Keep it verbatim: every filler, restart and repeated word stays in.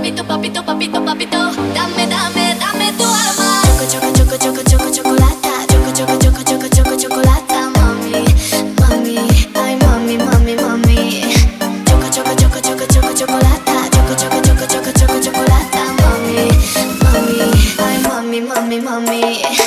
papito, papito, papito, papito. Dame, dame, dame tu alma. Choco, choco, choco, choco, choco, chocolata. Choco, choco, choco, choco, choco, chocolata. Mami, mami, ay mami, mami, mami. Choco, choco, choco, choco, choco, chocolata. Choco, choco, choco, choco, choco, chocolata. Mami, mami, ay mami, mami, mami.